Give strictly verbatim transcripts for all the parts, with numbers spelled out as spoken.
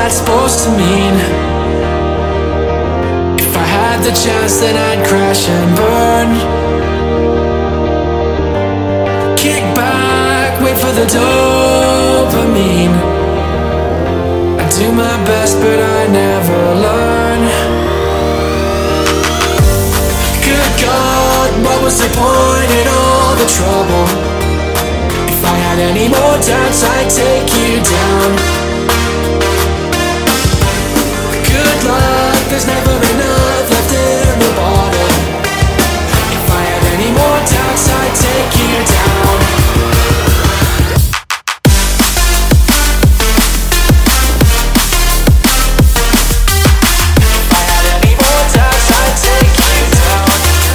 that supposed to mean? If I had the chance, then I'd crash and burn. Kick back, wait for the dopamine. I do my best, but I never learn. Good God, what was the point in all the trouble? If I had any more doubts, I'd take you down. Good luck, there's never enough left in the bottle. If I had any more doubts, I'd take you down. If I had any more doubts, I'd take you down.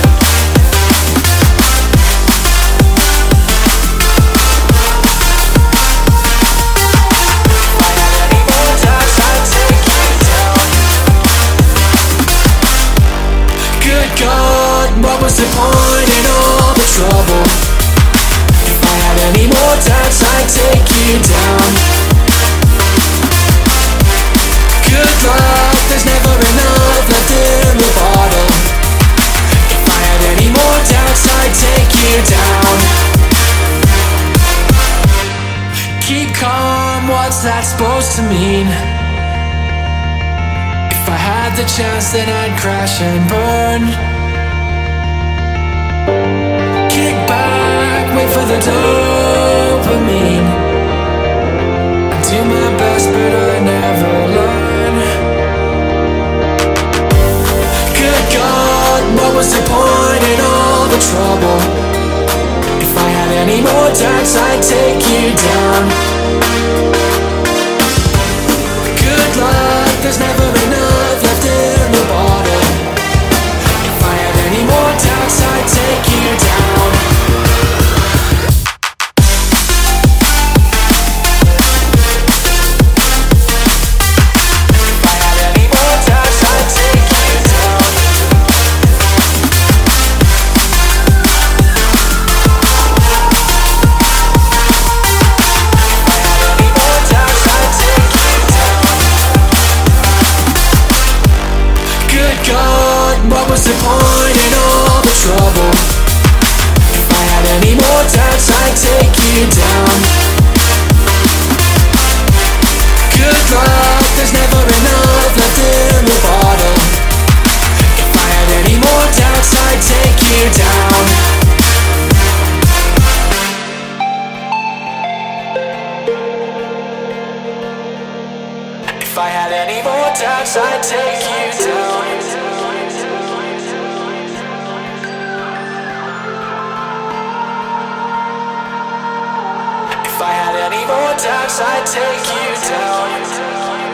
If I had any more doubts, I'd take you down. Good God, what was the point in all the trouble? If I had any more doubts, I'd take you down. Good luck, there's never enough left in the bottle. If I had any more doubts, I'd take you down. Keep calm, what's that supposed to mean? If I had the chance, then I'd crash and burn. Kick back, wait for the dopamine. I do my best, but I never learn. Good God, what was the point in all the trouble? If I had any more doubts, I'd take you down. Good luck, there's never enough left in the bottle. If I had any more doubts, I'd take you down. If I had any more doubts, I'd take you down. If I had any more doubts, I'd take you down. Good God, what was the point in all the trouble? If I had any more doubts, I'd take you down. Good luck, there's never enough left in the bottle. If I had any more doubts, I'd take you down. If I had any more doubts, I'd take you down. If I had any more doubts, I'd take you down.